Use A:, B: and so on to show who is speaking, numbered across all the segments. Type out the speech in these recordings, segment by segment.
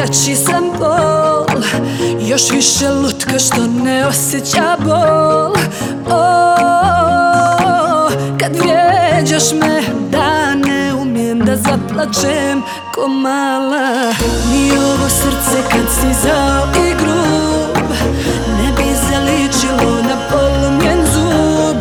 A: veći sam bol. Još više lutka što ne osjeća bol. Kad vrijeđaš me da ne umijem da zaplačem ko mala. Ni ovo srce kad si zao i grub ne bi zaličilo na polomljen zub.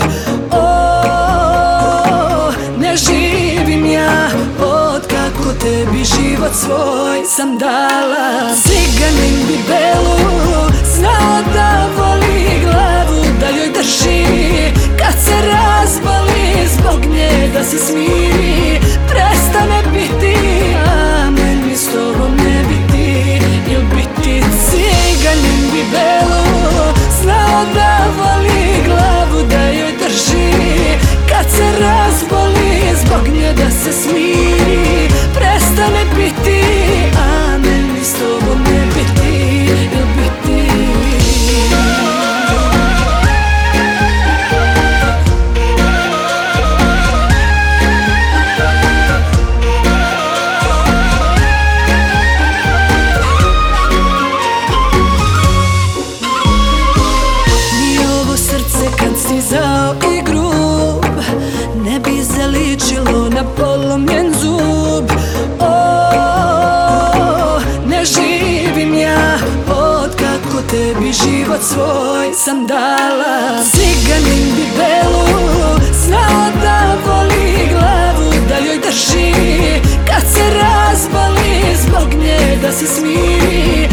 A: Ne živim ja od kako tebi život svoj sam dala. Ciganin bi belu znao da voli glavu da joj drži kad se razboli zbog nje da se smiri. Prestane biti, a meni s tobom ne biti. Jel biti ciganin bi belu znao da voli glavu da joj drži kad se razboli zbog nje da se smiri. Prestane biti, a meni s tobom ne biti. Jel biti zao i grub ne bi zaličilo na polomljen zub. Ne živim ja od kako tebi život svoj sam dala. Ciganin bi belu znao da voli glavu da joj drži kad se razboli zbog nje da se smiri.